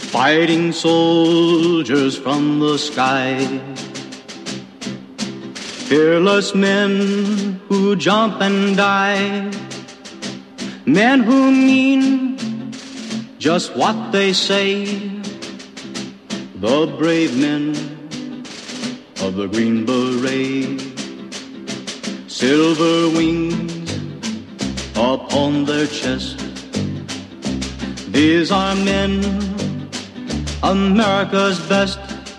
Fighting soldiers from the sky, fearless men who jump and die, men who mean just what they say, the brave men of the Green Beret, silver wings upon their chest. These are men, America's best.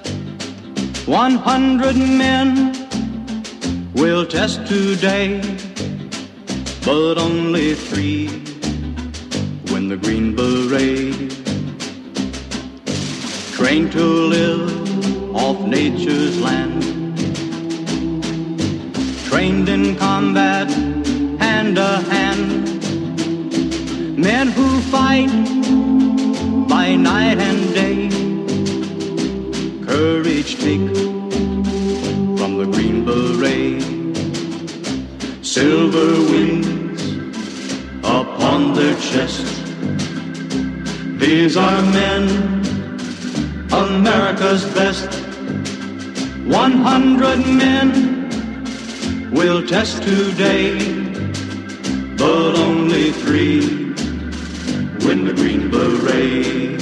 100 men will test today, but only 3 win the Green Beret. Trained to live off nature's land, trained in combat hand to hand, men who fight by night and day, courage take from the Green Beret, silver wings upon their chest. These are men, America's best. 100 men will test today, but only 3 win the Green Beret.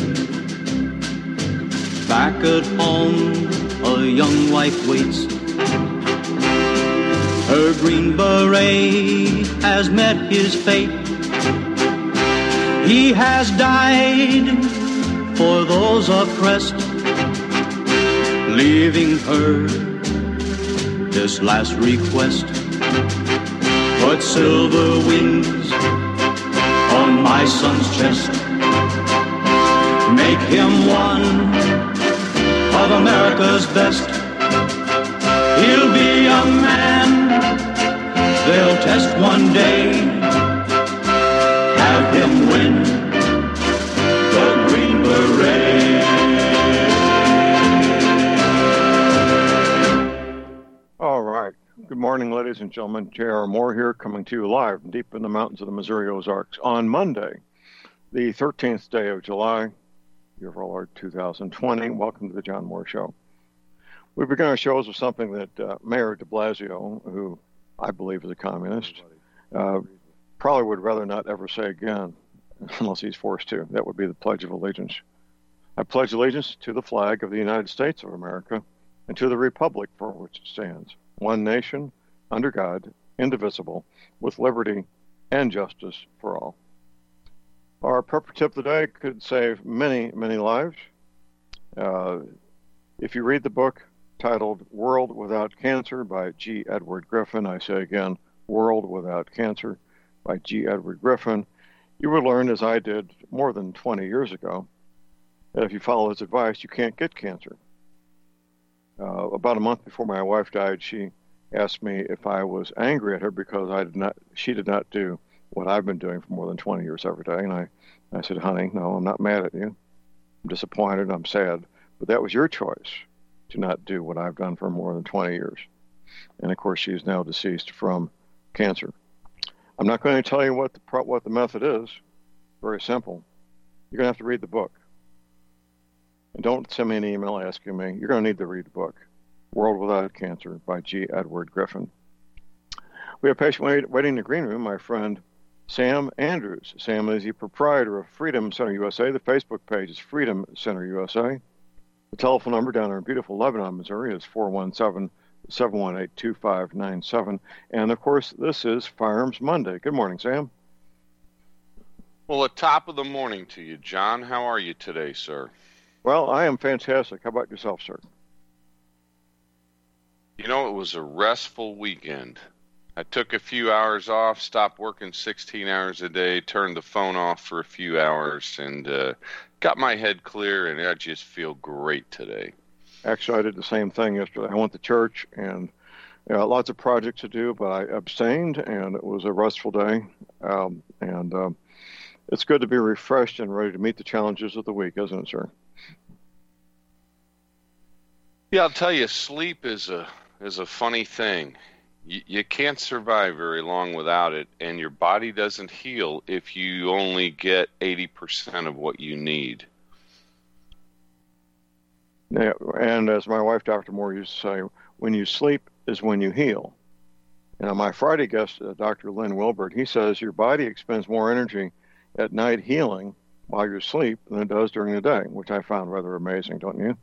Back at home, a young wife waits. Her Green Beret has met his fate. He has died for those oppressed, leaving her this last request. Put silver wings on my son's chest. Make him one of America's best. He'll be a man they'll test one day. Have him win the Green Beret. All right. Good morning, ladies and gentlemen. J.R. Moore here, coming to you live deep in the mountains of the Missouri Ozarks on Monday, the 13th day of July, year of our Lord 2020. Welcome to the John Moore Show. We begin our shows with something that Mayor de Blasio, who I believe is a communist, probably would rather not ever say again, unless he's forced to. That would be the Pledge of Allegiance. I pledge allegiance to the flag of the United States of America and to the republic for which it stands, one nation, under God, indivisible, with liberty and justice for all. Our purpose tip today could save many, many lives. If you read the book titled World Without Cancer by G. Edward Griffin, I say again, World Without Cancer by G. Edward Griffin, you will learn, as I did more than 20 years ago, that if you follow his advice, you can't get cancer. About a month before my wife died, she asked me if I was angry at her because she did not do what I've been doing for more than 20 years every day. And I said, honey, no, I'm not mad at you. I'm disappointed. I'm sad. But that was your choice to not do what I've done for more than 20 years. And of course, she is now deceased from cancer. I'm not going to tell you what the method is. Very simple. You're going to have to read the book. And don't send me an email asking me. You're going to need to read the book, World Without Cancer by G. Edward Griffin. We have a patient waiting in the green room, my friend Sam Andrews. Sam is the proprietor of Freedom Center USA. The Facebook page is Freedom Center USA. The telephone number down in beautiful Lebanon, Missouri is 417-718-2597. And, of course, this is Firearms Monday. Good morning, Sam. Well, at top of the morning to you, John. How are you today, sir? Well, I am fantastic. How about yourself, sir? You know, it was a restful weekend. I took a few hours off, stopped working 16 hours a day, turned the phone off for a few hours, and got my head clear, and I just feel great today. Actually, I did the same thing yesterday. I went to church, and lots of projects to do, but I abstained, and it was a restful day. It's good to be refreshed and ready to meet the challenges of the week, isn't it, sir? Yeah, I'll tell you, sleep is a funny thing. You can't survive very long without it, and your body doesn't heal if you only get 80% of what you need. Yeah, and as my wife, Dr. Moore, used to say, when you sleep is when you heal. My Friday guest, Dr. Lynn Wilbert, he says your body expends more energy at night healing while you're asleep than it does during the day, which I found rather amazing, don't you?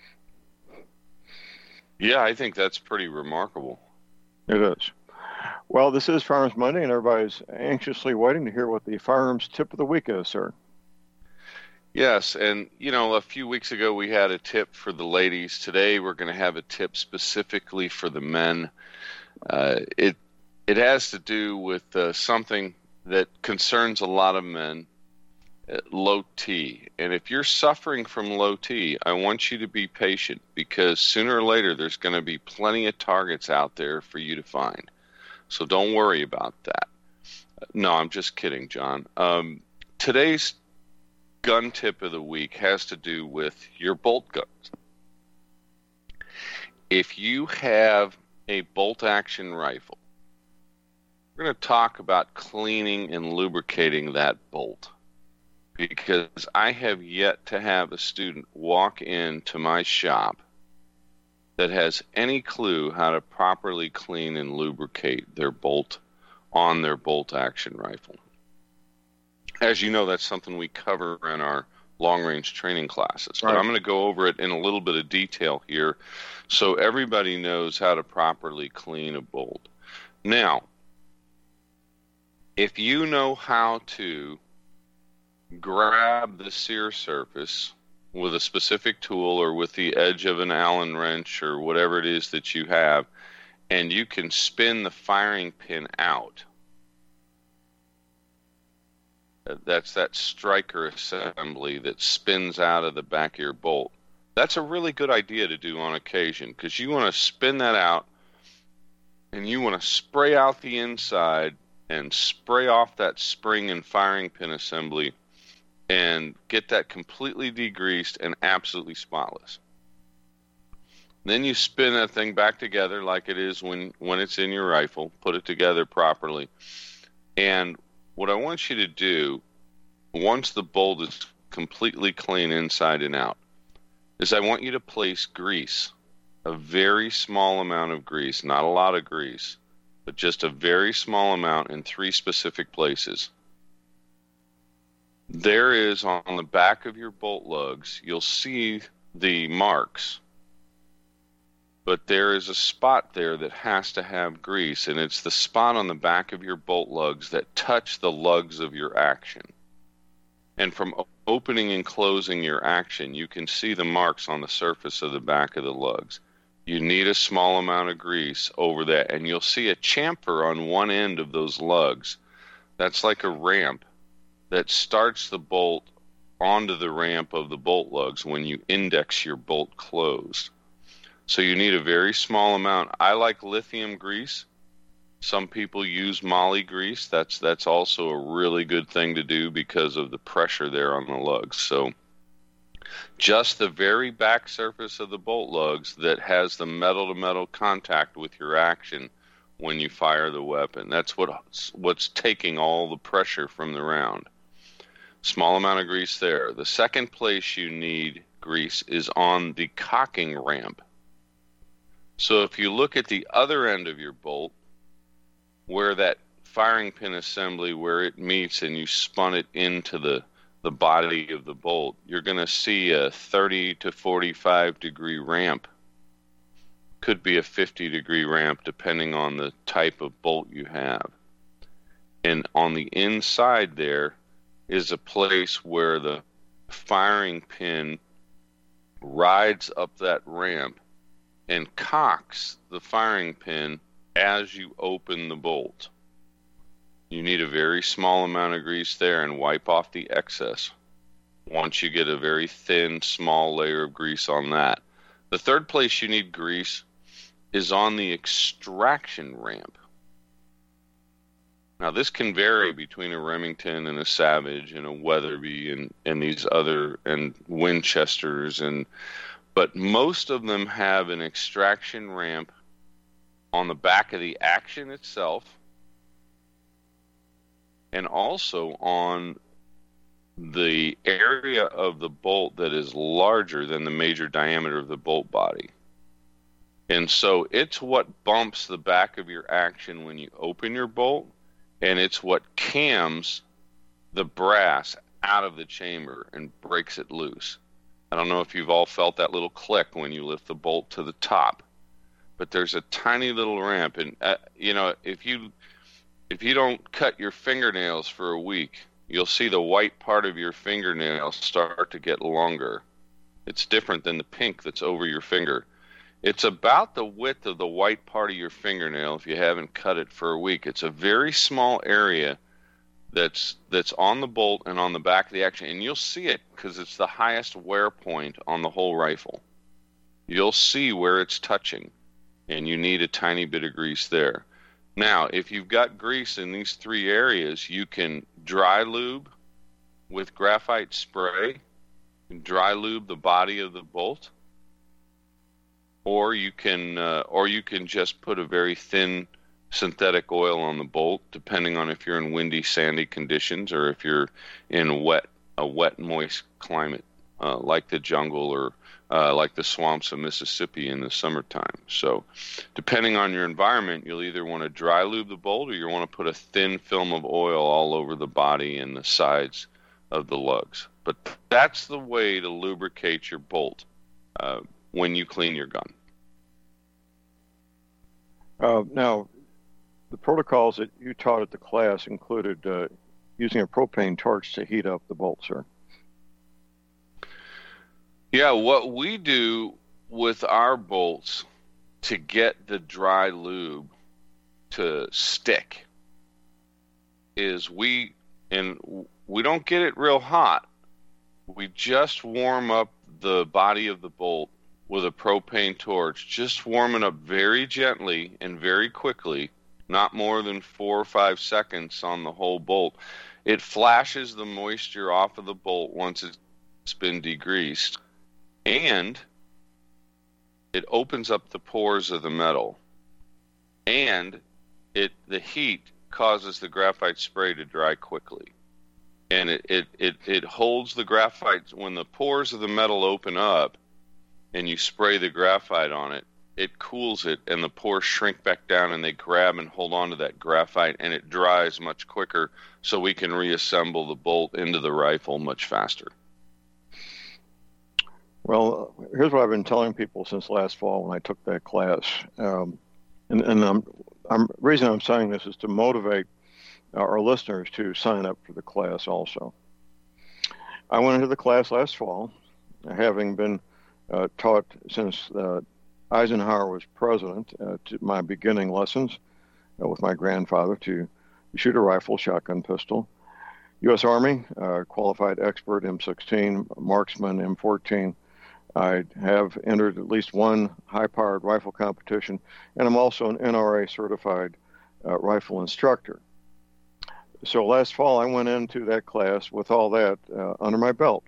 Yeah, I think that's pretty remarkable. It is. Well, this is Firearms Monday, and everybody's anxiously waiting to hear what the firearms tip of the week is, sir. Yes, and a few weeks ago we had a tip for the ladies. Today we're going to have a tip specifically for the men. It has to do with something that concerns a lot of men, low T. And if you're suffering from low T, I want you to be patient, because sooner or later there's going to be plenty of targets out there for you to find. So don't worry about that. No, I'm just kidding, John. Today's gun tip of the week has to do with your bolt guns. If you have a bolt action rifle, we're going to talk about cleaning and lubricating that bolt, because I have yet to have a student walk into my shop that has any clue how to properly clean and lubricate their bolt on their bolt action rifle. As you know, that's something we cover in our long-range training classes. But I'm going to go over it in a little bit of detail here so everybody knows how to properly clean a bolt. Now, if you know how to grab the sear surface with a specific tool or with the edge of an Allen wrench or whatever it is that you have, and you can spin the firing pin out, that's that striker assembly that spins out of the back of your bolt. That's a really good idea to do on occasion, because you want to spin that out and you want to spray out the inside and spray off that spring and firing pin assembly and get that completely degreased and absolutely spotless. Then you spin that thing back together like it is when it's in your rifle, put it together properly. And what I want you to do, once the bolt is completely clean inside and out, is I want you to place grease, a very small amount of grease, not a lot of grease, but just a very small amount in 3 specific places. There is, on the back of your bolt lugs, you'll see the marks, but there is a spot there that has to have grease, and it's the spot on the back of your bolt lugs that touch the lugs of your action. And from opening and closing your action, you can see the marks on the surface of the back of the lugs. You need a small amount of grease over that, and you'll see a chamfer on one end of those lugs. That's like a ramp that starts the bolt onto the ramp of the bolt lugs when you index your bolt closed. So you need a very small amount. I like lithium grease. Some people use moly grease. That's also a really good thing to do because of the pressure there on the lugs. So just the very back surface of the bolt lugs that has the metal-to-metal contact with your action when you fire the weapon. That's what's taking all the pressure from the round. Small amount of grease there. The second place you need grease is on the cocking ramp. So if you look at the other end of your bolt, where that firing pin assembly, where it meets and you spun it into the body of the bolt, you're going to see a 30 to 45 degree ramp. Could be a 50 degree ramp depending on the type of bolt you have. And on the inside there is a place where the firing pin rides up that ramp and cocks the firing pin as you open the bolt. You need a very small amount of grease there and wipe off the excess once you get a very thin, small layer of grease on that. The third place you need grease is on the extraction ramp. Now, this can vary between a Remington and a Savage and a Weatherby and these other, and Winchesters, but most of them have an extraction ramp on the back of the action itself, and also on the area of the bolt that is larger than the major diameter of the bolt body. And so it's what bumps the back of your action when you open your bolt, and it's what cams the brass out of the chamber and breaks it loose. I don't know if you've all felt that little click when you lift the bolt to the top, but there's a tiny little ramp, and if you don't cut your fingernails for a week, you'll see the white part of your fingernail start to get longer. It's different than the pink that's over your finger. It's about the width of the white part of your fingernail if you haven't cut it for a week. It's a very small area that's on the bolt and on the back of the action, and you'll see it because it's the highest wear point on the whole rifle. You'll see where it's touching, and you need a tiny bit of grease there. Now, if you've got grease in these three areas, you can dry lube with graphite spray, dry lube the body of the bolt, or you can just put a very thin synthetic oil on the bolt, depending on if you're in windy, sandy conditions or if you're in a wet, moist climate like the jungle or like the swamps of Mississippi in the summertime. So depending on your environment, you'll either want to dry lube the bolt or you want to put a thin film of oil all over the body and the sides of the lugs. But that's the way to lubricate your bolt when you clean your gun. Now, the protocols that you taught at the class included using a propane torch to heat up the bolt, sir. Yeah, what we do with our bolts to get the dry lube to stick is we don't get it real hot. We just warm up the body of the bolt with a propane torch, just warm it up very gently and very quickly, not more than 4 or 5 seconds on the whole bolt. It flashes the moisture off of the bolt once it's been degreased, and it opens up the pores of the metal, and the heat causes the graphite spray to dry quickly. And it holds the graphite. When the pores of the metal open up and you spray the graphite on it, it cools it and the pores shrink back down and they grab and hold on to that graphite, and it dries much quicker so we can reassemble the bolt into the rifle much faster. Well, here's what I've been telling people since last fall when I took that class. And reason I'm saying this is to motivate our listeners to sign up for the class also. I went into the class last fall, having been taught since Eisenhower was president, to my beginning lessons with my grandfather to shoot a rifle, shotgun, pistol. U.S. Army, qualified expert M16, marksman M14. I have entered at least one high-powered rifle competition, and I'm also an NRA certified rifle instructor. So last fall, I went into that class with all that under my belt.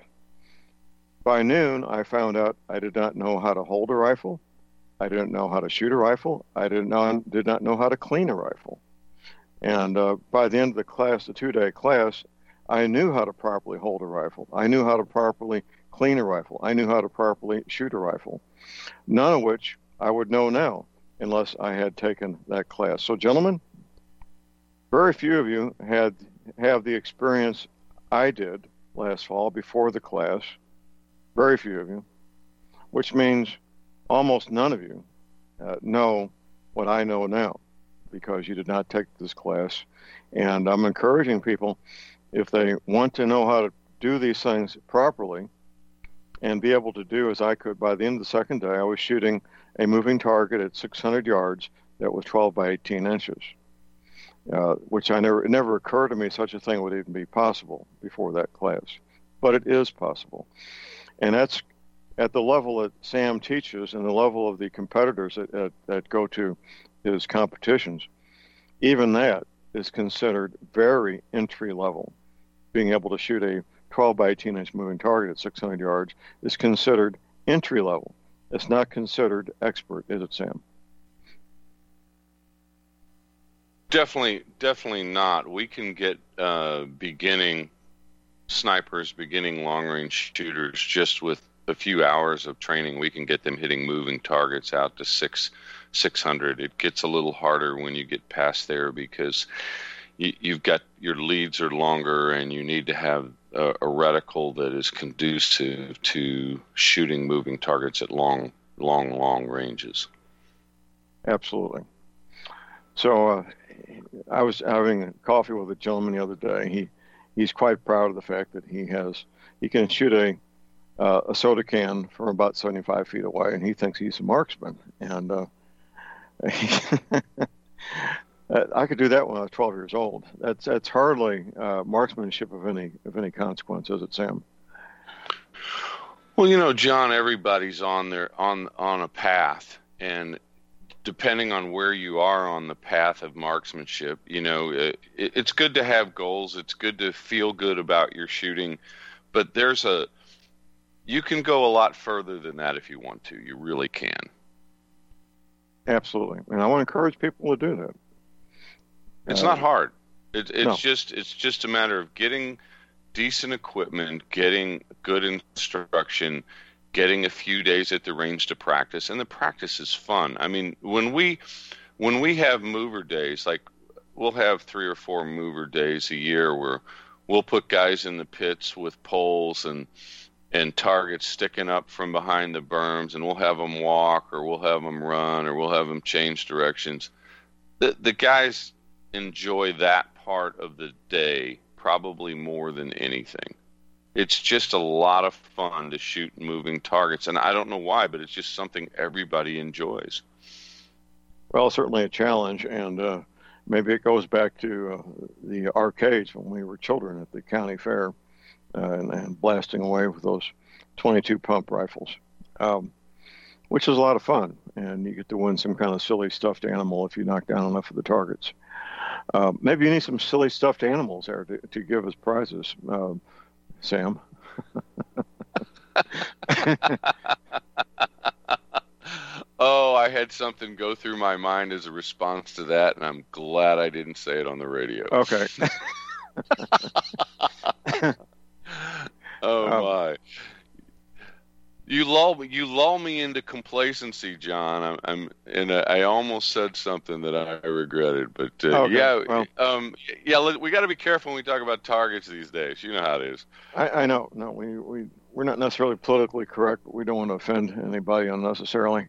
By noon, I found out I did not know how to hold a rifle. I didn't know how to shoot a rifle. I did not know how to clean a rifle. And by the end of the class, the 2-day class, I knew how to properly hold a rifle. I knew how to properly clean a rifle. I knew how to properly shoot a rifle, none of which I would know now unless I had taken that class. So, gentlemen, very few of you have the experience I did last fall before the class. Very few of you, which means almost none of you know what I know now because you did not take this class. And I'm encouraging people, if they want to know how to do these things properly and be able to do as I could, by the end of the second day, I was shooting a moving target at 600 yards that was 12 by 18 inches, which it never occurred to me such a thing would even be possible before that class. But it is possible. And that's at the level that Sam teaches and the level of the competitors that go to his competitions. Even that is considered very entry level. Being able to shoot a 12 by 18 inch moving target at 600 yards is considered entry level. It's not considered expert, is it, Sam? Definitely not. We can get beginning snipers, beginning long-range shooters, just with a few hours of training, we can get them hitting moving targets out to 600. It gets a little harder when you get past there because you've got your leads are longer and you need to have a reticle that is conducive to shooting moving targets at long ranges. Absolutely. So I was having coffee with a gentleman the other day. He's quite proud of the fact that he can shoot a soda can from about 75 feet away, and he thinks he's a marksman. And I could do that when I was 12 years old. That's hardly marksmanship of any consequence, is it, Sam? Well, John, everybody's on a path, and depending on where you are on the path of marksmanship, it's good to have goals. It's good to feel good about your shooting, but you can go a lot further than that if you want to. You really can. Absolutely, and I want to encourage people to do that. It's not hard. It's No. just a matter of getting decent equipment, getting good instruction, getting a few days at the range to practice, and the practice is fun. I mean, when we have mover days, like we'll have 3 or 4 mover days a year where we'll put guys in the pits with poles and targets sticking up from behind the berms, and we'll have them walk, or we'll have them run, or we'll have them change directions. The guys enjoy that part of the day probably more than anything. It's just a lot of fun to shoot moving targets, and I don't know why, but it's just something everybody enjoys. Well, certainly a challenge, and maybe it goes back to the arcades when we were children at the county fair, and blasting away with those 22 pump rifles, which is a lot of fun, and you get to win some kind of silly stuffed animal if you knock down enough of the targets. Maybe you need some silly stuffed animals there to give as prizes, Sam. Oh, I had something go through my mind as a response to that, and I'm glad I didn't say it on the radio. Okay. Oh my! You lull me into complacency, John. I almost said something that I regretted, but okay. we got to be careful when we talk about targets these days. You know how it is. I know. No, we're not necessarily politically correct, but we don't want to offend anybody unnecessarily.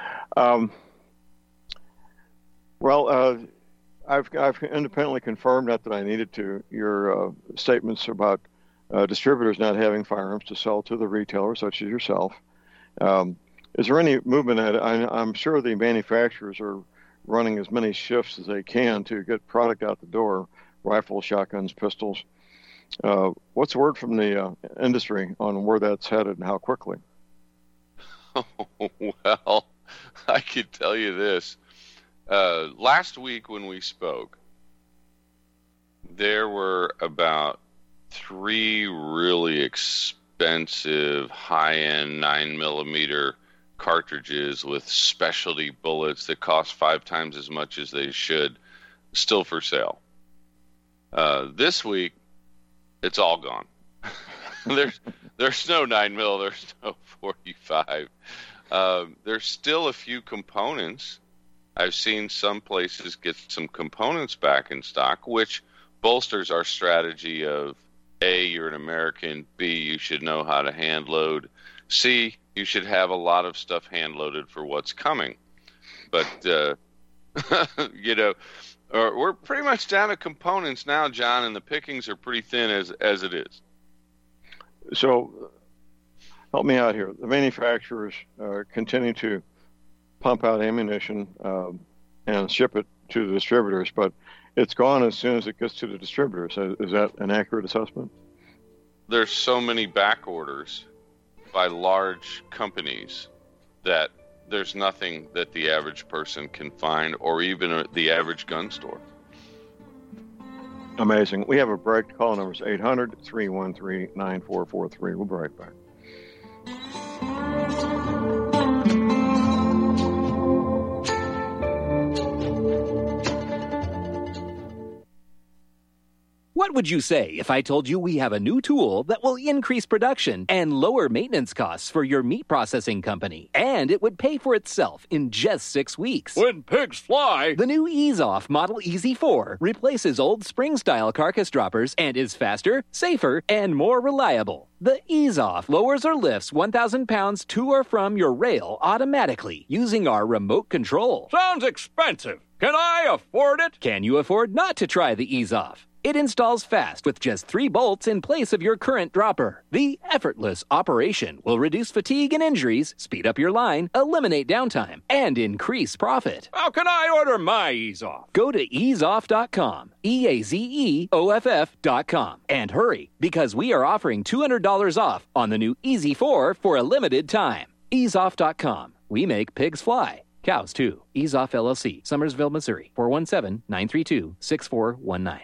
I've independently confirmed, not that I needed to, your statements about distributors not having firearms to sell to the retailers, such as yourself. Is there any movement at it? I'm sure the manufacturers are running as many shifts as they can to get product out the door, rifles, shotguns, pistols. What's the word from the industry on where that's headed and how quickly? Well, I could tell you this. Last week when we spoke, there were about 3 really expensive high-end 9mm cartridges with specialty bullets that cost 5 times as much as they should, still for sale. This week, it's all gone. There's no 9mm, there's no 45. There's still a few components. I've seen some places get some components back in stock, which bolsters our strategy of A, you're an American, B, you should know how to hand load, C, you should have a lot of stuff hand loaded for what's coming. But, we're pretty much down to components now, John, and the pickings are pretty thin as it is. So help me out here. The manufacturers continue to pump out ammunition and ship it to the distributors, but it's gone as soon as it gets to the distributors. Is that an accurate assessment? There's so many back orders by large companies that there's nothing that the average person can find, or even the average gun store. Amazing. We have a break. Call number is 800-313-9443. We'll be right back. What would you say if I told you we have a new tool that will increase production and lower maintenance costs for your meat processing company? And it would pay for itself in just 6 weeks. When pigs fly! The new Ease Off Model Easy 4 replaces old spring-style carcass droppers and is faster, safer, and more reliable. The Ease Off lowers or lifts 1,000 pounds to or from your rail automatically using our remote control. Sounds expensive. Can I afford it? Can you afford not to try the Ease Off? It installs fast with just 3 bolts in place of your current dropper. The effortless operation will reduce fatigue and injuries, speed up your line, eliminate downtime, and increase profit. How can I order my Ease Off? Go to easeoff.com, EAZEOFF.com, and hurry, because we are offering $200 off on the new Easy 4 for a limited time. Easeoff.com. We make pigs fly. Cows, too. Ease Off LLC, Summersville, Missouri, 417-932-6419.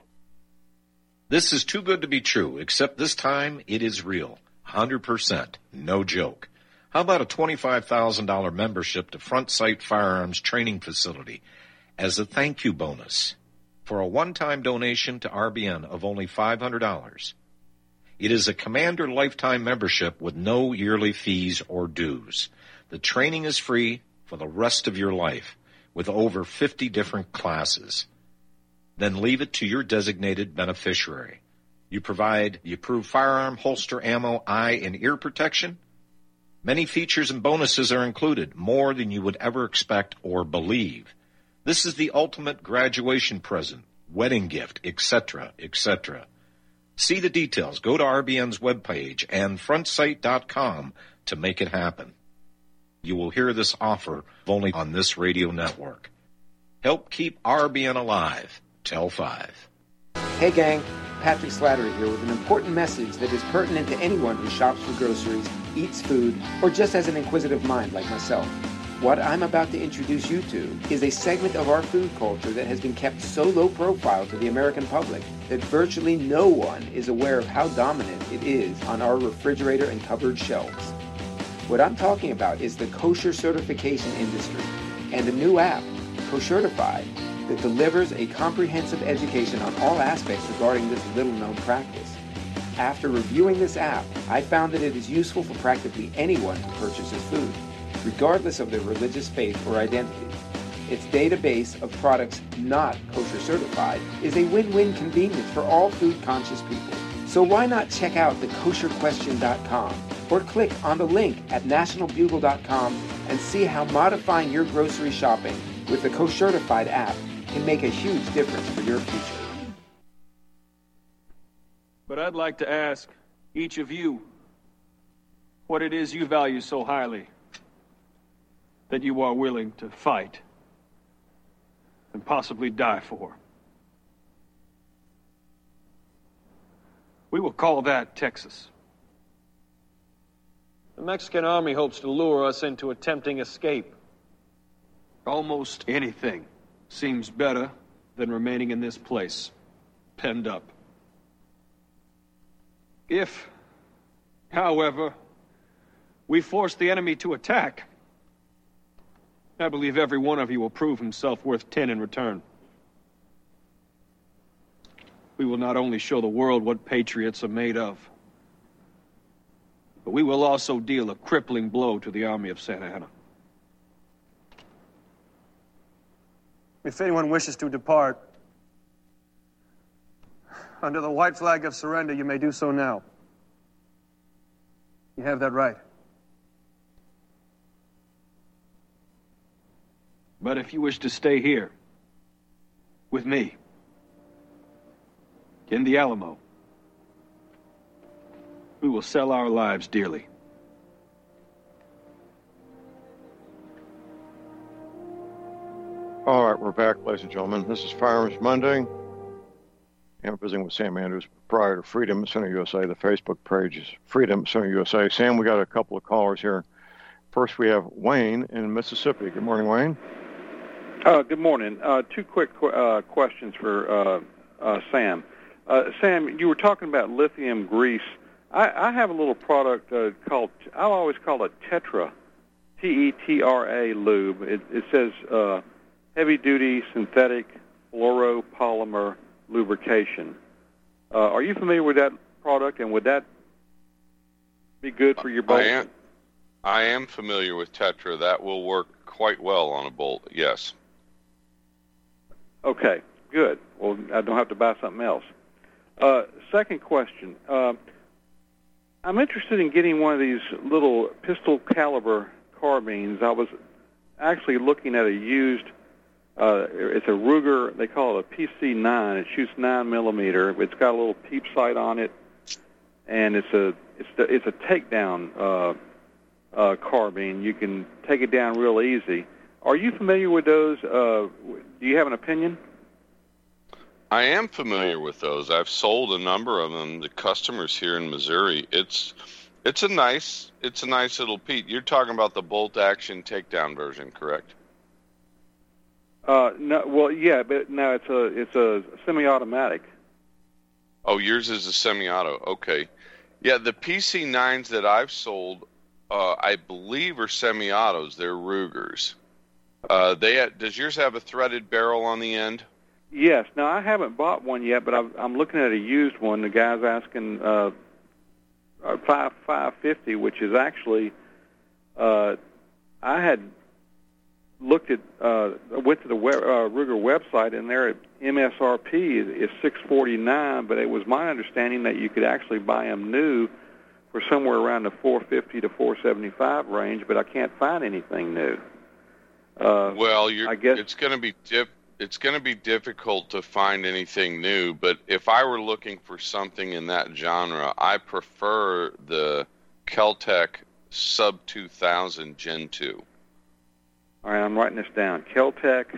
This is too good to be true, except this time it is real. 100%. No joke. How about a $25,000 membership to Front Sight Firearms Training Facility as a thank you bonus for a one-time donation to RBN of only $500? It is a Commander lifetime membership with no yearly fees or dues. The training is free for the rest of your life with over 50 different classes. Then leave it to your designated beneficiary. You provide the approved firearm, holster, ammo, eye, and ear protection. Many features and bonuses are included, more than you would ever expect or believe. This is the ultimate graduation present, wedding gift, etc., etc. See the details. Go to RBN's webpage and frontsight.com to make it happen. You will hear this offer only on this radio network. Help keep RBN alive. Tell 5. Hey gang, Patrick Slattery here with an important message that is pertinent to anyone who shops for groceries, eats food, or just has an inquisitive mind like myself. What I'm about to introduce you to is a segment of our food culture that has been kept so low profile to the American public that virtually no one is aware of how dominant it is on our refrigerator and cupboard shelves. What I'm talking about is the kosher certification industry and a new app, Koshertified, that delivers a comprehensive education on all aspects regarding this little-known practice. After reviewing this app, I found that it is useful for practically anyone who purchases food, regardless of their religious faith or identity. Its database of products not kosher certified is a win-win convenience for all food-conscious people. So why not check out the kosherquestion.com or click on the link at nationalbugle.com and see how modifying your grocery shopping with the Koshertified app can make a huge difference for your future. But I'd like to ask each of you what it is you value so highly that you are willing to fight and possibly die for. We will call that Texas. The Mexican army hopes to lure us into a tempting escape. Almost anything seems better than remaining in this place, penned up. If, however, we force the enemy to attack, I believe every one of you will prove himself worth 10 in return. We will not only show the world what patriots are made of, but we will also deal a crippling blow to the army of Santa Anna. If anyone wishes to depart, under the white flag of surrender, you may do so now. You have that right. But if you wish to stay here, with me, in the Alamo, we will sell our lives dearly. All right, we're back, ladies and gentlemen. This is Firearms Monday. I'm visiting with Sam Andrews, proprietor of Freedom Center USA. The Facebook page is Freedom Center USA. Sam, we got a couple of callers here. First, we have Wayne in Mississippi. Good morning, Wayne. Good morning. Two quick questions for Sam. Sam, you were talking about lithium grease. I have a little product called, I always call it Tetra, T-E-T-R-A lube. It says heavy-duty synthetic fluoropolymer lubrication. Are you familiar with that product, and would that be good for your bolt? I am familiar with Tetra. That will work quite well on a bolt, yes. Okay, good. Well, I don't have to buy something else. Second question. I'm interested in getting one of these little pistol caliber carbines. I was actually looking at a used, it's a Ruger, they call it a PC-9. It shoots 9mm. It's got a little peep sight on it, and it's a takedown carbine. You can take it down real easy. Are you familiar with those? Do you have an opinion? I am familiar with those. I've sold a number of them to customers here in Missouri. It's a nice little Pete. You're talking about the bolt action takedown version, correct? No. Well, yeah, but no, it's a semi-automatic. Oh, yours is a semi-auto. Okay. Yeah, the PC-9s that I've sold, I believe, are semi-autos. They're Rugers. Does yours have a threaded barrel on the end? Yes. Now, I haven't bought one yet, but I'm looking at a used one. The guy's asking $550, which is actually, I had looked at, went to the Ruger website, and their MSRP is $649, but it was my understanding that you could actually buy them new for somewhere around the $450 to $475 range, but I can't find anything new. Well, I guess it's going to be difficult to find anything new, but if I were looking for something in that genre, I prefer the Kel-Tec Sub 2000 Gen 2. All right, I'm writing this down. Kel-Tec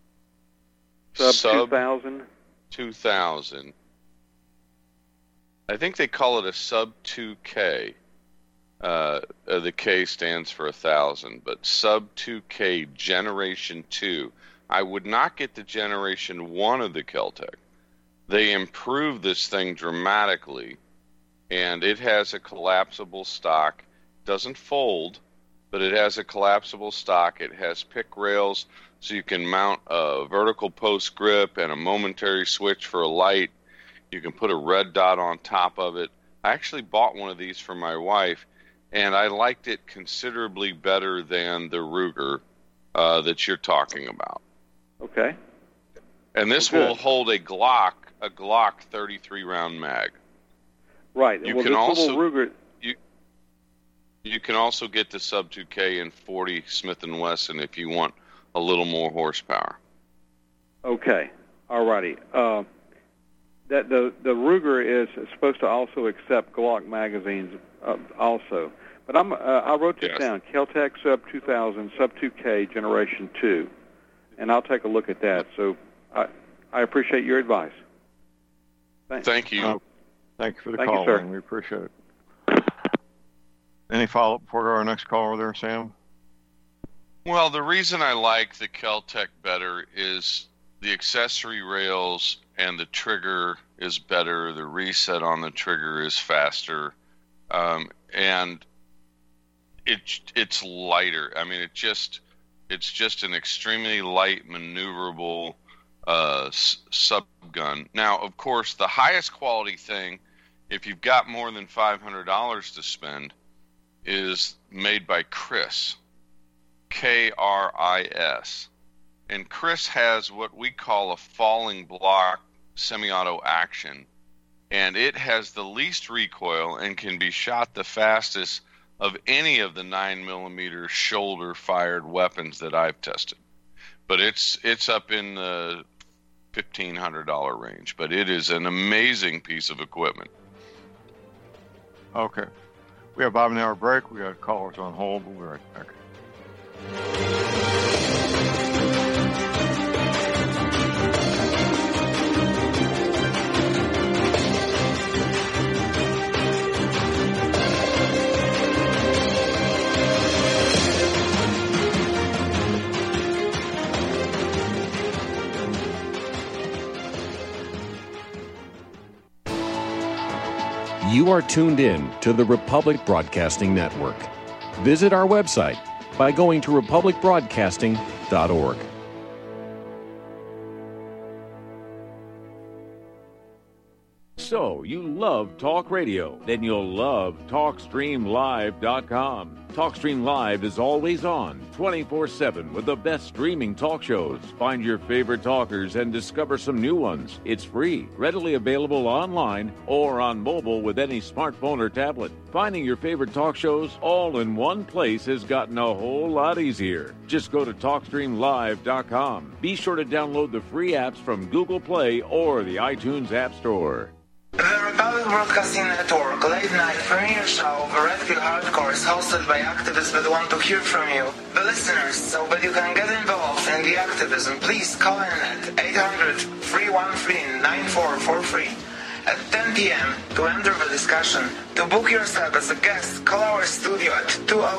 Sub 2000? 2000. I think they call it a Sub 2K. The K stands for 1,000, but Sub 2K Generation 2. I would not get the Generation 1 of the Kel-Tec. They improved this thing dramatically, and it has a collapsible stock. Doesn't fold, but it has a collapsible stock. It has pick rails, so you can mount a vertical post grip and a momentary switch for a light. You can put a red dot on top of it. I actually bought one of these for my wife, and I liked it considerably better than the Ruger that you're talking about. Okay. And this will hold a Glock 33 round mag. Right. You well, can also Ruger... you can also get the Sub 2K and 40 Smith & Wesson if you want a little more horsepower. Okay. All righty. That the Ruger is supposed to also accept Glock magazines also. But I wrote this down. Kel-Tec Sub 2000, Sub 2K Generation 2. And I'll take a look at that. So I appreciate your advice. Thank you. Thank you for the Thank call, you, sir. man. We appreciate it. Any follow-up before we go to our next caller there, Sam? Well, the reason I like the Kel-Tec better is the accessory rails and the trigger is better. The reset on the trigger is faster. And it's lighter. I mean, it's just an extremely light, maneuverable subgun. Now, of course, the highest quality thing, if you've got more than $500 to spend, is made by Chris, KRIS. And Chris has what we call a falling block semi-auto action, and it has the least recoil and can be shot the fastest of any of the 9mm shoulder-fired weapons that I've tested. But it's up in the $1,500 range. But it is an amazing piece of equipment. Okay. We have about an hour break. We got callers on hold. We'll be right back. You are tuned in to the Republic Broadcasting Network. Visit our website by going to republicbroadcasting.org. So, you love talk radio? Then you'll love TalkStreamLive.com. TalkStream Live is always on, 24/7, with the best streaming talk shows. Find your favorite talkers and discover some new ones. It's free, readily available online or on mobile with any smartphone or tablet. Finding your favorite talk shows all in one place has gotten a whole lot easier. Just go to TalkStreamLive.com. Be sure to download the free apps from Google Play or the iTunes App Store. The Republic Broadcasting Network late night premiere show of Red Pill Hardcore is hosted by activists that want to hear from you, the listeners. So that you can get involved in the activism, please call in at 800-313-9443 at 10 p.m. to enter the discussion. To book yourself as a guest, call our studio at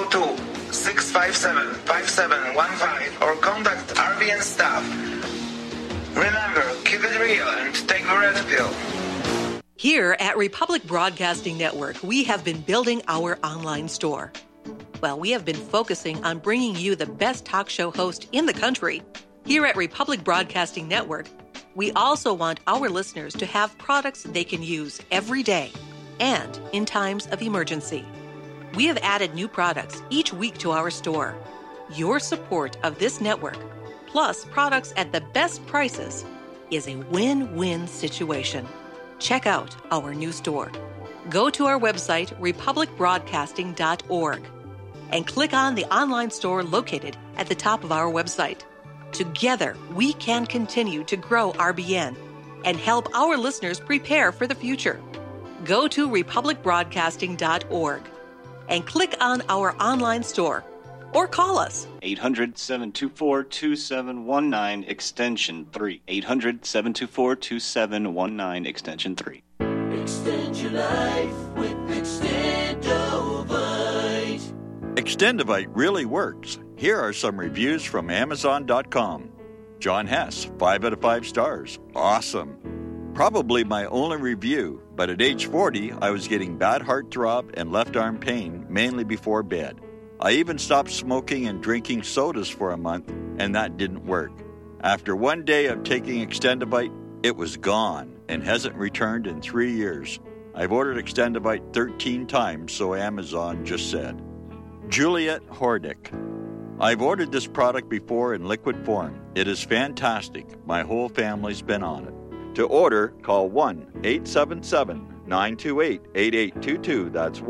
202-657-5715 or contact RBN staff. Remember, keep it real and take the Red Pill. Here at Republic Broadcasting Network, we have been building our online store. Well, we have been focusing on bringing you the best talk show host in the country. Here at Republic Broadcasting Network, we also want our listeners to have products they can use every day and in times of emergency. We have added new products each week to our store. Your support of this network, plus products at the best prices, is a win-win situation. Check out our new store. Go to our website, republicbroadcasting.org, and click on the online store located at the top of our website. Together, we can continue to grow RBN and help our listeners prepare for the future. Go to republicbroadcasting.org and click on our online store or call us. 800-724-2719, extension 3. 800-724-2719, extension 3. Extend your life with Extendovite. Extendovite really works. Here are some reviews from Amazon.com. John Hess, 5 out of 5 stars. Awesome. Probably my only review, but at age 40, I was getting bad heart throb and left arm pain, mainly before bed. I even stopped smoking and drinking sodas for a month, and that didn't work. After one day of taking Extendovite, it was gone and hasn't returned in 3 years. I've ordered Extendovite 13 times, so Amazon just said. Juliet Hordick. I've ordered this product before in liquid form. It is fantastic. My whole family's been on it. To order, call 1-877-928-8822. That's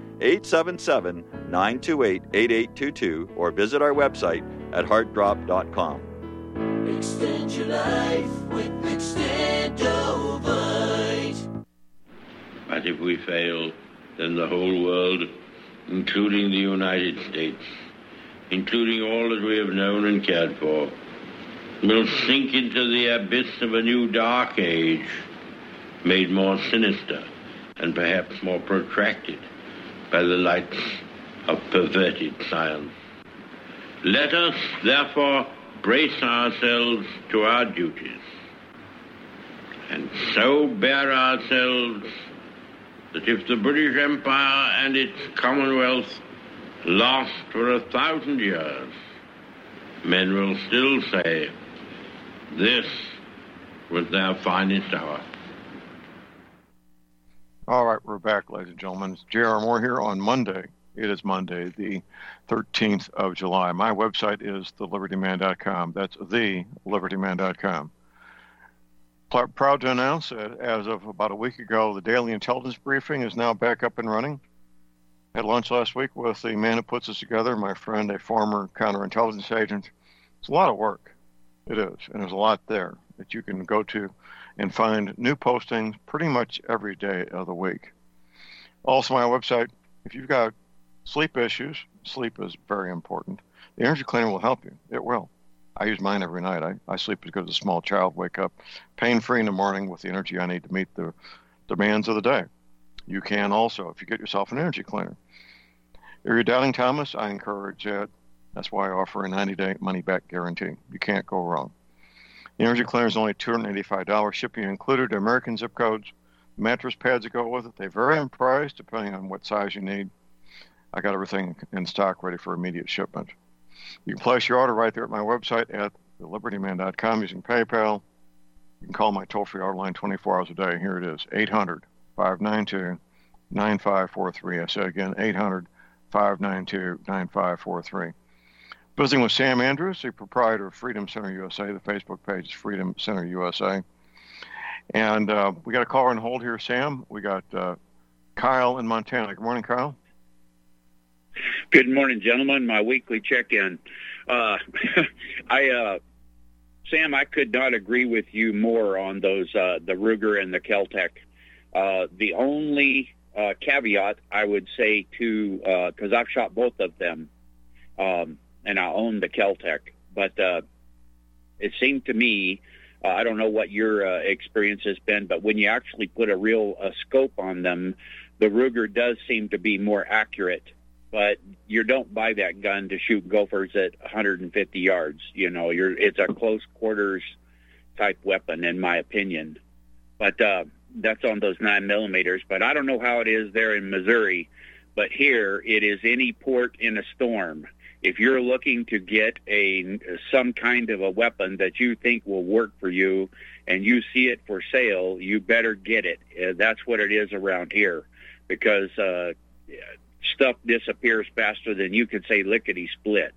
1-877-928-8822, or visit our website at heartdrop.com. Extend your life with Extendovite. But if we fail, then the whole world, including the United States, including all that we have known and cared for, will sink into the abyss of a new dark age, made more sinister and perhaps more protracted by the lights of perverted science. Let us, therefore, brace ourselves to our duties, and so bear ourselves that if the British Empire and its Commonwealth last for 1,000 years, men will still say, this was their finest hour. All right, we're back, ladies and gentlemen. It's J.R. Moore here on Monday. It is Monday, the 13th of July. My website is thelibertyman.com. That's thelibertyman.com. Proud to announce that as of about a week ago, the Daily Intelligence Briefing is now back up and running. I had lunch last week with the man who puts us together, my friend, a former counterintelligence agent. It's a lot of work. It is, and there's a lot there that you can go to and find new postings pretty much every day of the week. Also, my website, if you've got sleep issues, sleep is very important. The Energy Cleaner will help you. It will. I use mine every night. I sleep as good as a small child, wake up pain-free in the morning with the energy I need to meet the demands of the day. You can also, if you get yourself an Energy Cleaner. If you're doubting Thomas, I encourage it. That's why I offer a 90-day money-back guarantee. You can't go wrong. The Energy Cleaner is only $285, shipping included, American zip codes, mattress pads that go with it. They vary in price depending on what size you need. I got everything in stock ready for immediate shipment. You can place your order right there at my website at thelibertyman.com using PayPal. You can call my toll-free hour line 24 hours a day. Here it is, 800-592-9543. I say again, 800-592-9543. Visiting with Sam Andrews, the proprietor of Freedom Center USA. The Facebook page is Freedom Center USA. And we got a caller on hold here, Sam. We got Kyle in Montana. Good morning, Kyle. Good morning, gentlemen. My weekly check-in. Sam, I could not agree with you more on those, the Ruger and the Kel-Tec. The only caveat I would say to, because I've shot both of them, and I own the Kel-Tec, but it seemed to me, I don't know what your experience has been, but when you actually put a real scope on them, the Ruger does seem to be more accurate. But you don't buy that gun to shoot gophers at 150 yards. You know, it's a close quarters type weapon, in my opinion. But that's on those 9mm. But I don't know how it is there in Missouri. But here, it is any port in a storm. If you're looking to get some kind of a weapon that you think will work for you, and you see it for sale, you better get it. That's what it is around here, because stuff disappears faster than you could say lickety-split.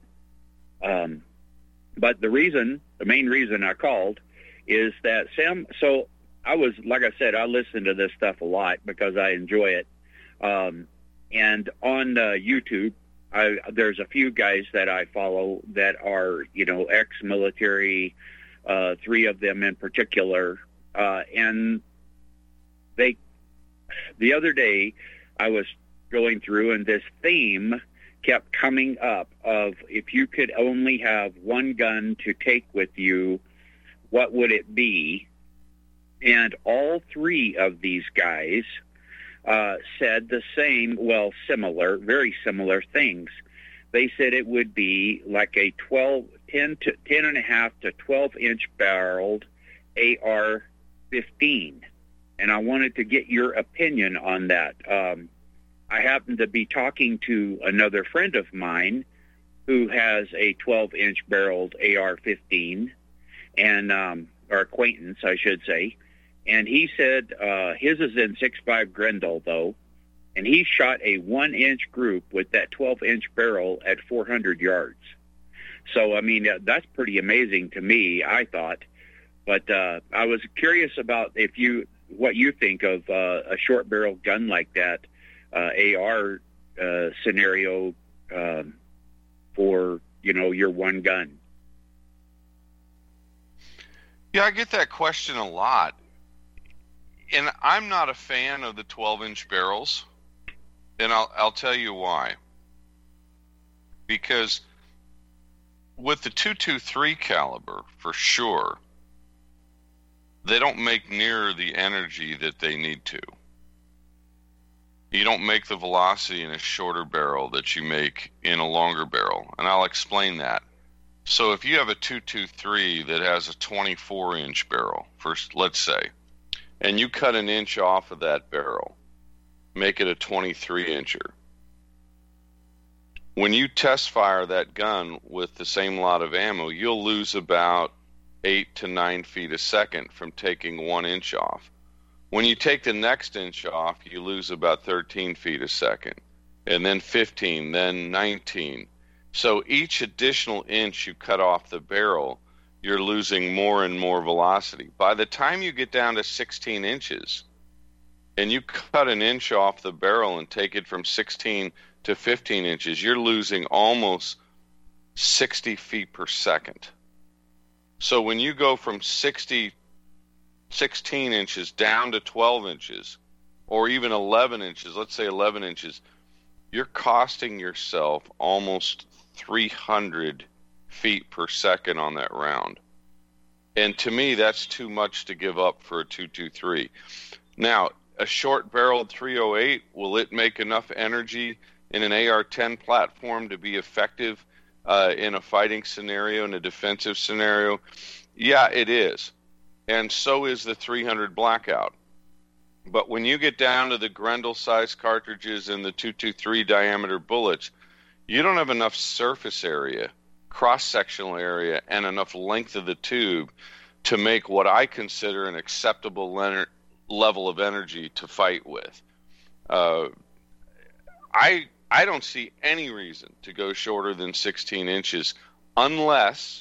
But the main reason I called is that, Sam, so like I said, I listen to this stuff a lot because I enjoy it. And on YouTube, there's a few guys that I follow that are, ex-military, 3 of them in particular. And the other day I was going through, and this theme kept coming up of, if you could only have one gun to take with you, what would it be? And all 3 of these guys said the same, very similar things. They said it would be like a 10.5 to 12-inch barreled AR-15. And I wanted to get your opinion on that. I happened to be talking to another friend of mine who has a 12-inch barreled AR-15, and or acquaintance, I should say, and he said his is in 6.5 Grendel, though, and he shot a 1-inch group with that 12-inch barrel at 400 yards. So, I mean, that's pretty amazing to me, I thought. But I was curious about what you think of a short-barrel gun like that, AR scenario for, your one gun. Yeah, I get that question a lot. And I'm not a fan of the 12-inch barrels. And I'll tell you why. Because with the .223 caliber, for sure, they don't make near the energy that they need to. You don't make the velocity in a shorter barrel that you make in a longer barrel, and I'll explain that. So if you have a .223 that has a 24-inch barrel, first, let's say, and you cut an inch off of that barrel, make it a 23-incher. When you test fire that gun with the same lot of ammo, you'll lose about 8 to 9 feet a second from taking 1 inch off. When you take the next inch off, you lose about 13 feet a second, and then 15, then 19. So each additional inch you cut off the barrel, you're losing more and more velocity. By the time you get down to 16 inches, and you cut an inch off the barrel and take it from 16 to 15 inches, you're losing almost 60 feet per second. So when you go from 16 inches down to 12 inches, or even 11 inches, let's say 11 inches, you're costing yourself almost 300 feet per second on that round. And to me, that's too much to give up for a .223. Now, a short-barreled .308, will it make enough energy in an AR-10 platform to be effective in a fighting scenario, in a defensive scenario? Yeah, it is. And so is the 300 Blackout. But when you get down to the Grendel-sized cartridges and the .223 diameter bullets, you don't have enough surface area, cross-sectional area, and enough length of the tube to make what I consider an acceptable level of energy to fight with. I don't see any reason to go shorter than 16 inches unless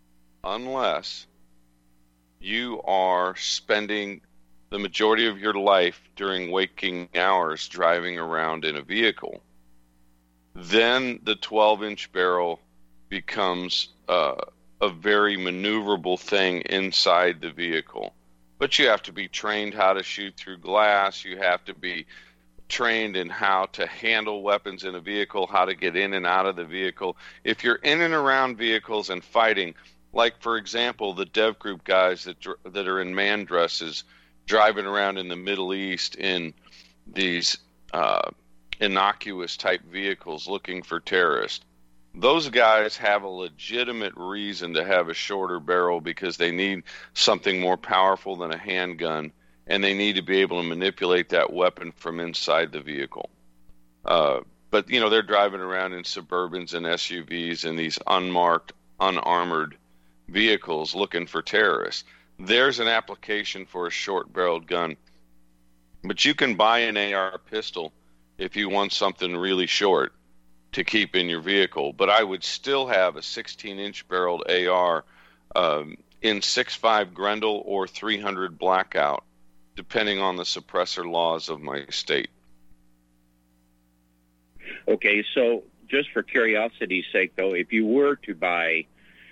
you are spending the majority of your life during waking hours driving around in a vehicle. Then the 12-inch barrel becomes a very maneuverable thing inside the vehicle. But you have to be trained how to shoot through glass. You have to be trained in how to handle weapons in a vehicle, how to get in and out of the vehicle. If you're in and around vehicles and fighting, like, for example, the Dev Group guys that are in man dresses driving around in the Middle East in these innocuous type vehicles looking for terrorists, those guys have a legitimate reason to have a shorter barrel because they need something more powerful than a handgun, and they need to be able to manipulate that weapon from inside the vehicle. But, you know, they're driving around in Suburbans and SUVs and these unmarked, unarmored vehicles looking for terrorists. There's an application for a short-barreled gun. But you can buy an AR pistol if you want something really short to keep in your vehicle. But I would still have a 16-inch barreled AR in 6.5 Grendel or 300 Blackout, depending on the suppressor laws of my state. Okay, so just for curiosity's sake, though, if you were to buy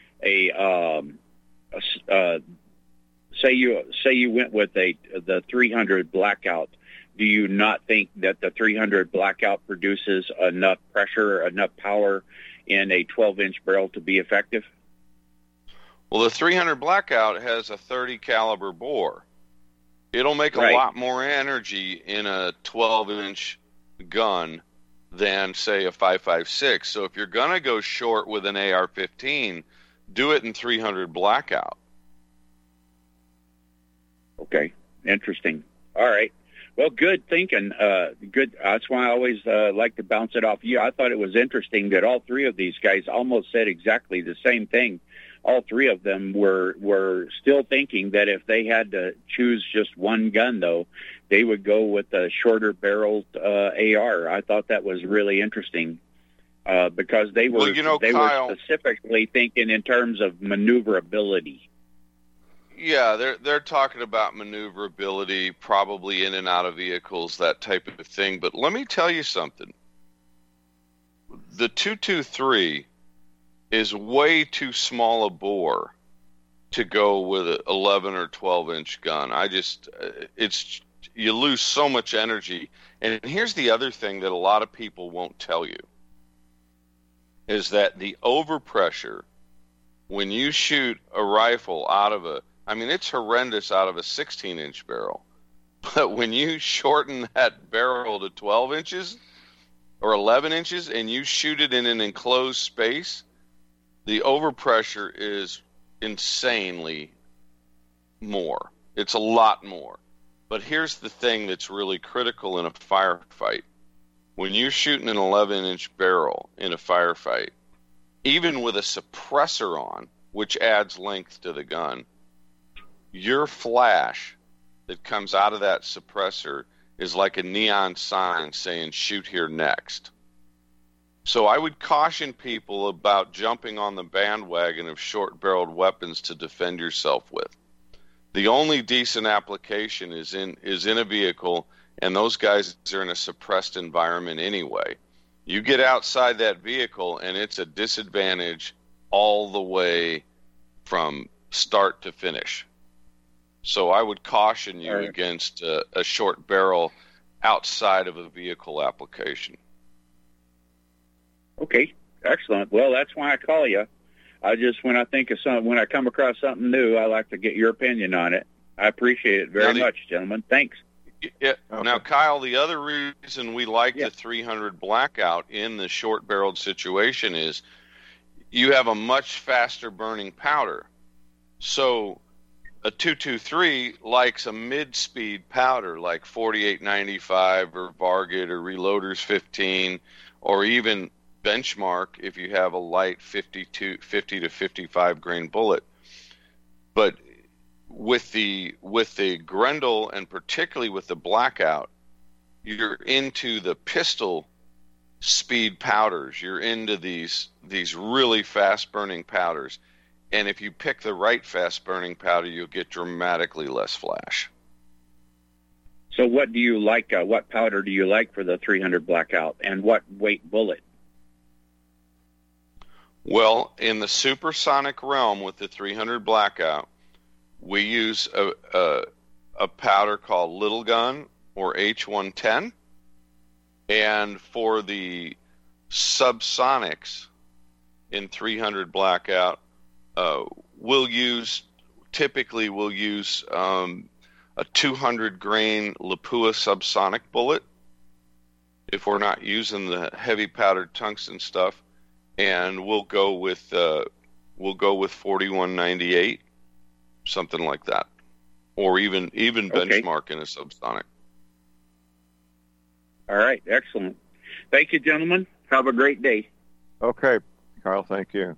say you went with the 300 Blackout, do you not think that the 300 Blackout produces enough pressure, enough power in a 12-inch barrel to be effective? Well, the 300 Blackout has a 30 caliber bore. It'll make a lot more energy in a 12-inch gun than, say, a 5.56. So if you're going to go short with an AR-15, do it in 300 Blackout. Okay, interesting. All right. Well, good thinking. Good. That's why I always like to bounce it off you. I thought it was interesting that all three of these guys almost said exactly the same thing. All three of them were still thinking that if they had to choose just one gun, though, they would go with the shorter barreled AR. I thought that was really interesting because they were Kyle, were specifically thinking in terms of maneuverability. Yeah, they're talking about maneuverability, probably in and out of vehicles, that type of thing. But let me tell you something. The 223 is way too small a bore to go with an 11 or 12-inch gun. You lose so much energy. And here's the other thing that a lot of people won't tell you, is that the overpressure, when you shoot a rifle out of it's horrendous out of a 16-inch barrel. But when you shorten that barrel to 12 inches or 11 inches and you shoot it in an enclosed space, the overpressure is insanely more. It's a lot more. But here's the thing that's really critical in a firefight. When you're shooting an 11-inch barrel in a firefight, even with a suppressor on, which adds length to the gun, your flash that comes out of that suppressor is like a neon sign saying, shoot here next. So I would caution people about jumping on the bandwagon of short-barreled weapons to defend yourself with. The only decent application is in a vehicle, and those guys are in a suppressed environment anyway. You get outside that vehicle, and it's a disadvantage all the way from start to finish. So I would caution you against a short barrel outside of a vehicle application. Okay, excellent. Well, that's why I call you. When I come across something new, I like to get your opinion on it. I appreciate it very much, gentlemen. Thanks. Yeah. Okay. Now, Kyle, the other reason we like the 300 Blackout in the short-barreled situation is you have a much faster burning powder. So a 223 likes a mid-speed powder like 4895 or Varget or Reloaders 15 or even Benchmark if you have a light 50 to 55 grain bullet. But with the Grendel and particularly with the Blackout, you're into the pistol speed powders. You're into these really fast burning powders, and if you pick the right fast burning powder, you'll get dramatically less flash. So what do you like? What powder do you like for the 300 Blackout, and what weight bullet? Well, in the supersonic realm with the 300 Blackout, we use a powder called Little Gun or H110. And for the subsonics in 300 Blackout, we'll use a 200 grain Lapua subsonic bullet if we're not using the heavy powdered tungsten stuff, and we'll go with 4198, something like that, or even benchmark in a subsonic. All right, excellent. Thank you, gentlemen. Have a great day. Okay, Kyle, thank you.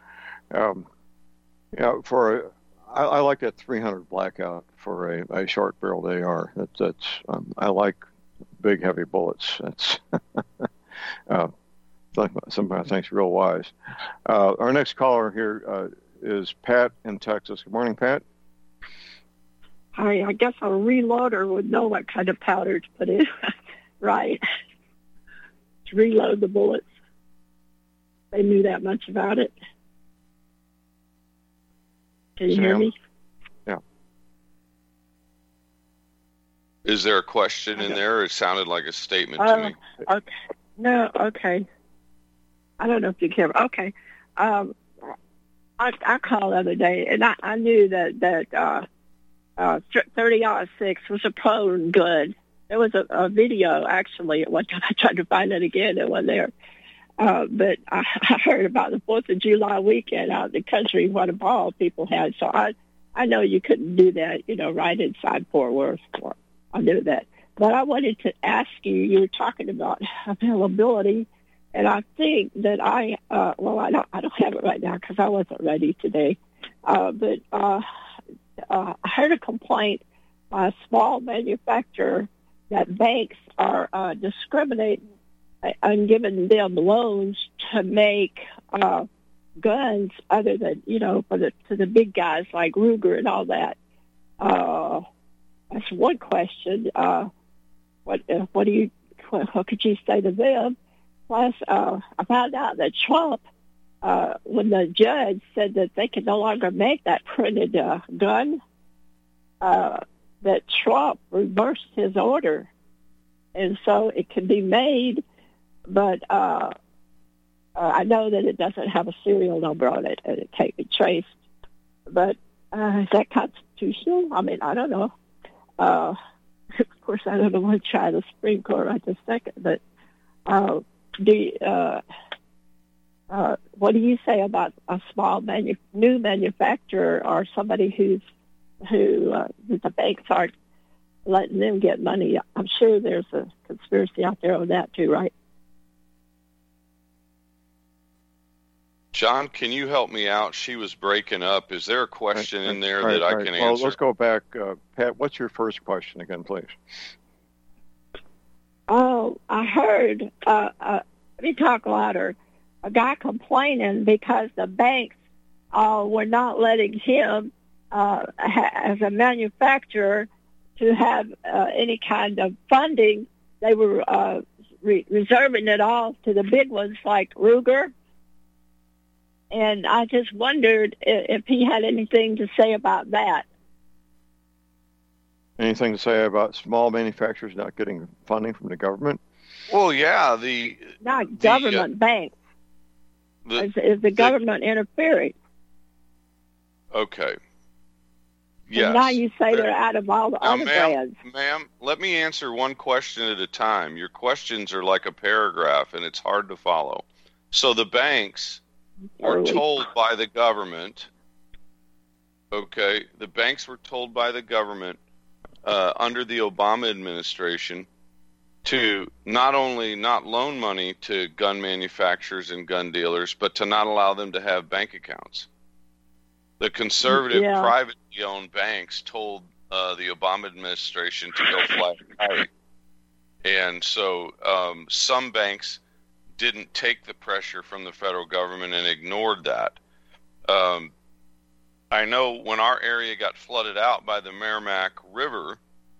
I like that 300 Blackout for a short-barreled AR. I like big, heavy bullets. That's somebody thinks real wise. Our next caller here is Pat in Texas. Good morning, Pat. Hi, I guess a reloader would know what kind of powder to put in. Right. To reload the bullets. They knew that much about it. Can you hear me? Yeah. Is there a question in there? It sounded like a statement to me. Okay. No, okay. I don't know if you care. Okay. I called the other day, and I knew that 30-06 was a prone gun. There was a video, actually, at one time. I tried to find it again. It wasn't there. But I heard about the 4th of July weekend out in the country, what a ball people had. So I know you couldn't do that, right inside Fort Worth. I knew that. But I wanted to ask you were talking about availability, and I think that I don't have it right now because I wasn't ready today. But I heard a complaint by a small manufacturer that banks are discriminating and giving them loans to make guns other than, to the big guys like Ruger and all that. That's one question. What could you say to them? Plus, I found out that Trump, when the judge said that they could no longer make that printed gun, that Trump reversed his order, and so it can be made, but I know that it doesn't have a serial number on it, and it can't be traced. But is that constitutional? I mean, I don't know. Of course, I don't want to try the Supreme Court right this second, but what do you say about a small new manufacturer or somebody who the banks aren't letting them get money? I'm sure there's a conspiracy out there on that too, right? John, can you help me out? She was breaking up. Is there a question in there that I can answer? Well, let's go back. Pat, what's your first question again, please? Oh, I heard, let me talk louder, a guy complaining because the banks were not letting him, as a manufacturer, to have any kind of funding. They were reserving it all to the big ones like Ruger. And I just wondered if he had anything to say about that. Anything to say about small manufacturers not getting funding from the government? Well, yeah, not government banks. Is the government interfering? Okay. Yes. And now you say they're out of all the other brands. Ma'am, let me answer one question at a time. Your questions are like a paragraph, and it's hard to follow. So the banks were told by the government, the banks were told by the government under the Obama administration to not only not loan money to gun manufacturers and gun dealers, but to not allow them to have bank accounts. The conservative, privately owned banks told the Obama administration to go flat right. And so some banks didn't take the pressure from the federal government and ignored that. I know when our area got flooded out by the Merrimack River,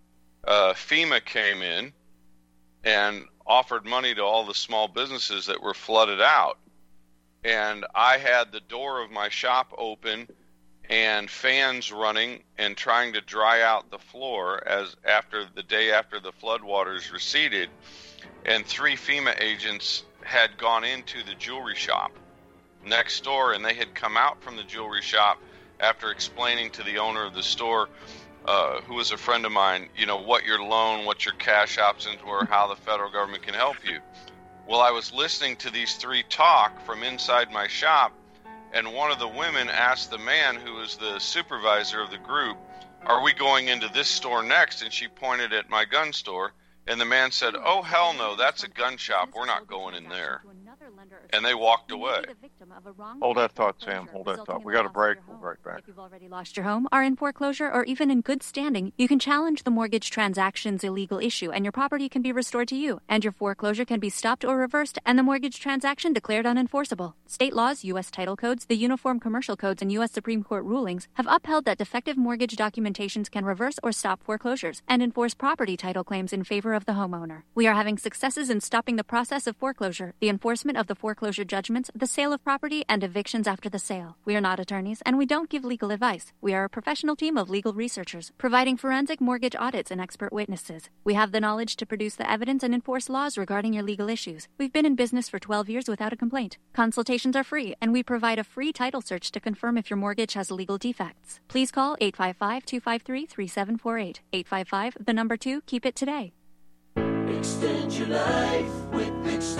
FEMA came in and offered money to all the small businesses that were flooded out. And I had the door of my shop open and fans running and trying to dry out the floor the day after the floodwaters receded. And 3 FEMA agents had gone into the jewelry shop next door, and they had come out from the jewelry shop after explaining to the owner of the store, who was a friend of mine, what your loan, what your cash options were, how the federal government can help you. Well, I was listening to these 3 talk from inside my shop, and one of the women asked the man who was the supervisor of the group, "Are we going into this store next?" And she pointed at my gun store, and the man said, "Oh, hell no, that's a gun shop. We're not going in there." And they walked away. Hold that thought, Sam. Hold that thought. We got a break. We'll be right back. If you've already lost your home, are in foreclosure, or even in good standing, you can challenge the mortgage transaction's illegal issue, and your property can be restored to you, and your foreclosure can be stopped or reversed, and the mortgage transaction declared unenforceable. State laws, U.S. title codes, the Uniform Commercial Codes, and U.S. Supreme Court rulings have upheld that defective mortgage documentations can reverse or stop foreclosures and enforce property title claims in favor of the homeowner. We are having successes in stopping the process of foreclosure, the enforcement of the foreclosure judgments, the sale of property, and evictions after the sale. We are not attorneys, and we don't give legal advice. We are a professional team of legal researchers, providing forensic mortgage audits and expert witnesses. We have the knowledge to produce the evidence and enforce laws regarding your legal issues. We've been in business for 12 years without a complaint. Consultations are free, and we provide a free title search to confirm if your mortgage has legal defects. Please call 855-253-3748. 855, the number 2, keep it today. Extend your life with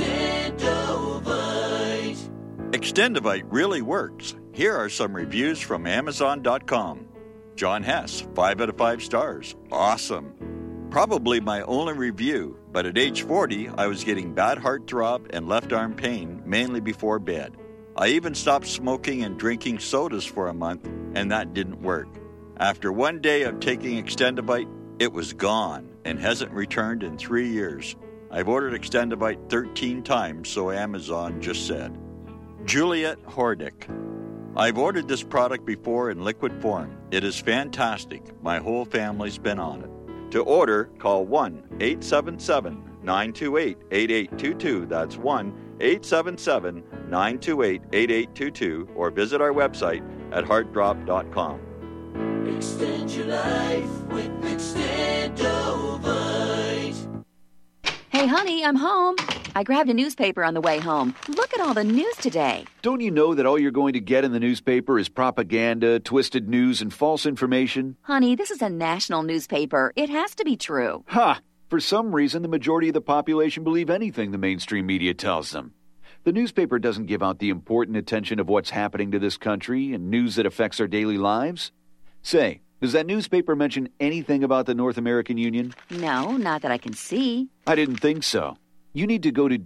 Extendovite. Extendovite really works. Here are some reviews from Amazon.com. John Hess, 5 out of 5 stars. Awesome. Probably my only review, but at age 40, I was getting bad heartthrob and left arm pain, mainly before bed. I even stopped smoking and drinking sodas for a month, and that didn't work. After one day of taking Extendovite, it was gone and hasn't returned in 3 years. I've ordered Extendovite 13 times, so Amazon just said. Juliet Hordick. I've ordered this product before in liquid form. It is fantastic. My whole family's been on it. To order, call 1-877-928-8822. That's 1-877-928-8822, or visit our website at heartdrop.com. Extend your life with Extendovite. Hey, honey, I'm home. I grabbed a newspaper on the way home. Look at all the news today. Don't you know that all you're going to get in the newspaper is propaganda, twisted news, and false information? Honey, this is a national newspaper. It has to be true. Ha! For some reason, the majority of the population believe anything the mainstream media tells them. The newspaper doesn't give out the important attention of what's happening to this country and news that affects our daily lives. Say, does that newspaper mention anything about the North American Union? No, not that I can see. I didn't think so. You need to go to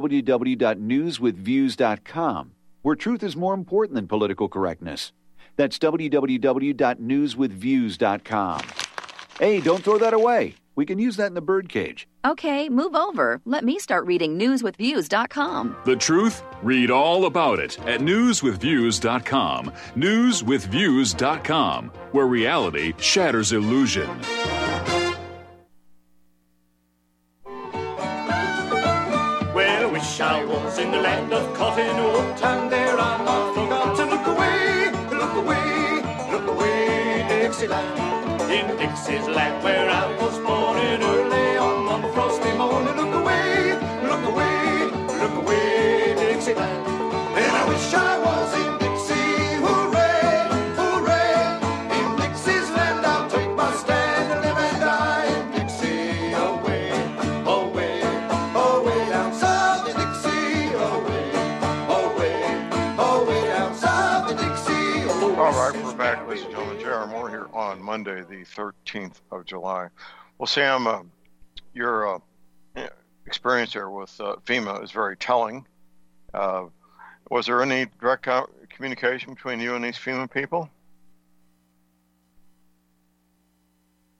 www.newswithviews.com, where truth is more important than political correctness. That's www.newswithviews.com. Hey, don't throw that away. We can use that in the birdcage. Okay, move over. Let me start reading newswithviews.com. The truth? Read all about it at newswithviews.com. Newswithviews.com, where reality shatters illusion. Well, I wish I was in the land of cotton wool, and there I not forgot to look away, look away, look away, Dixieland. In Dixie's land where I was born in early on one frosty morning, look away, look away, look away, Dixieland. And I wish I was in Dixie, hooray, hooray. In Dixie's land I'll take my stand and live and die in Dixie, away, away, away down south in Dixie, away, away, away down south in Dixie. Oh, all right, we're back, ladies and gentlemen. J.R. Moore here on Monday, the 13th of July. Well, Sam, your experience there with FEMA is very telling. Was there any direct communication between you and these FEMA people?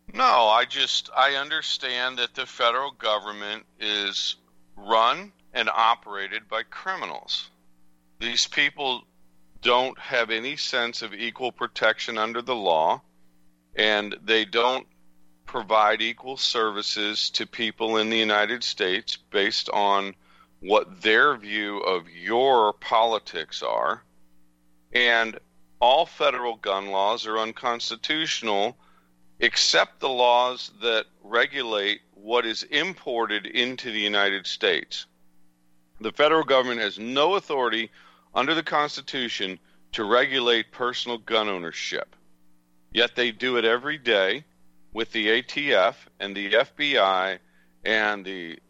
No, I understand that the federal government is run and operated by criminals. These people don't have any sense of equal protection under the law, and they don't provide equal services to people in the United States based on what their view of your politics are. And all federal gun laws are unconstitutional except the laws that regulate what is imported into the United States. The federal government has no authority under the Constitution to regulate personal gun ownership. Yet they do it every day with the ATF and the FBI and the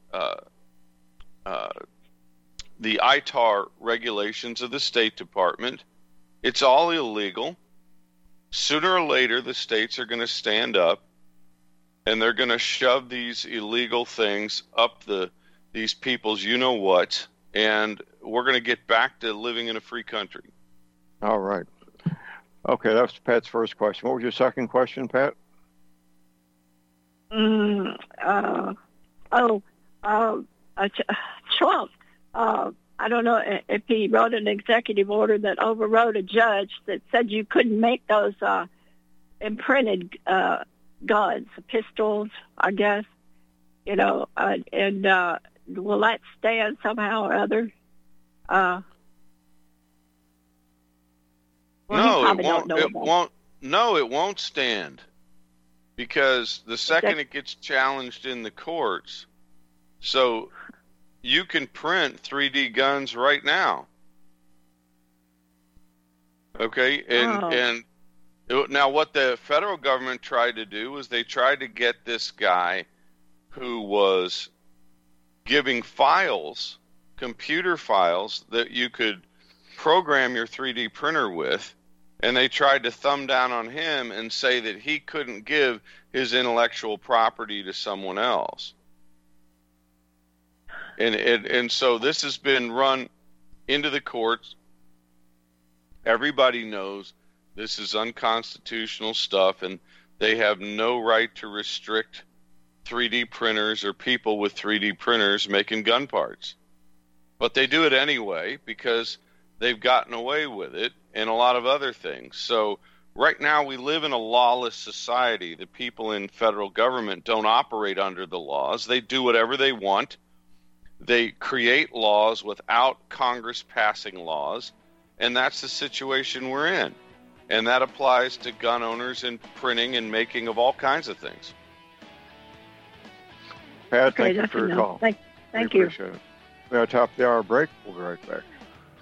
ITAR regulations of the State Department. It's all illegal. Sooner or later, the states are going to stand up, and they're going to shove these illegal things up these people's you-know-what, and we're going to get back to living in a free country. All right. Okay, that was Pat's first question. What was your second question, Pat? Trump. I don't know if he wrote an executive order that overrode a judge that said you couldn't make those imprinted guns, pistols, I guess. You know, and will that stand somehow or other? No, it won't. No, it won't stand, because the second it gets challenged in the courts, so you can print 3D guns right now. Okay, and now what the federal government tried to do was they tried to get this guy who was giving files, computer files, that you could program your 3D printer with, and they tried to thumb down on him and say that he couldn't give his intellectual property to someone else. And so this has been run into the courts. Everybody knows this is unconstitutional stuff, and they have no right to restrict 3D printers or people with 3D printers making gun parts. But they do it anyway because they've gotten away with it and a lot of other things. So right now we live in a lawless society. The people in federal government don't operate under the laws. They do whatever they want. They create laws without Congress passing laws, and that's the situation we're in. And that applies to gun owners and printing and making of all kinds of things. Pat, thank you for your call. Thank you. Appreciate it. We're at the top of the hour break. We'll be right back.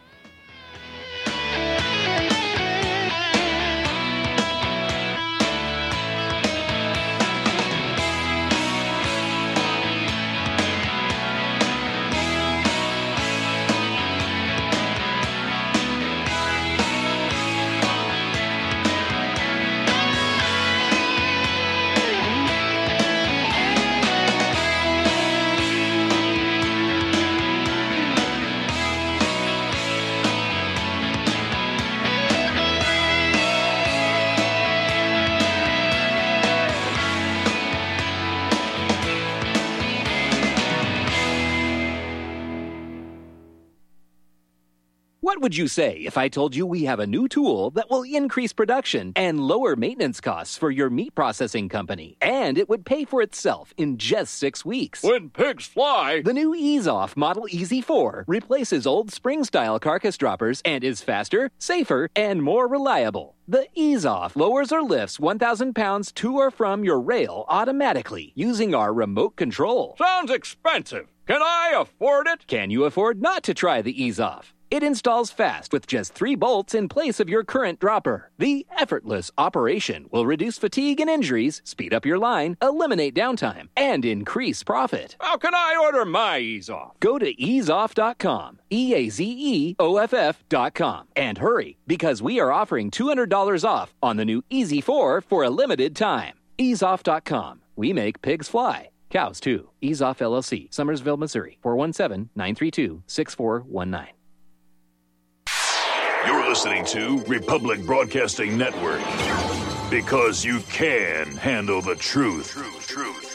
What would you say if I told you we have a new tool that will increase production and lower maintenance costs for your meat processing company? And it would pay for itself in just 6 weeks. When pigs fly! The new EaseOff Model Easy 4 replaces old spring-style carcass droppers and is faster, safer, and more reliable. The EaseOff lowers or lifts 1,000 pounds to or from your rail automatically using our remote control. Sounds expensive. Can I afford it? Can you afford not to try the EaseOff? It installs fast with just 3 bolts in place of your current dropper. The effortless operation will reduce fatigue and injuries, speed up your line, eliminate downtime, and increase profit. How can I order my EaseOff? Go to easeoff.com, EAZEOFF.com, and hurry, because we are offering $200 off on the new Easy 4 for a limited time. Easeoff.com. We make pigs fly. Cows, too. EaseOff LLC, Summersville, Missouri, 417-932-6419. You're listening to Republic Broadcasting Network. Because you can handle the truth.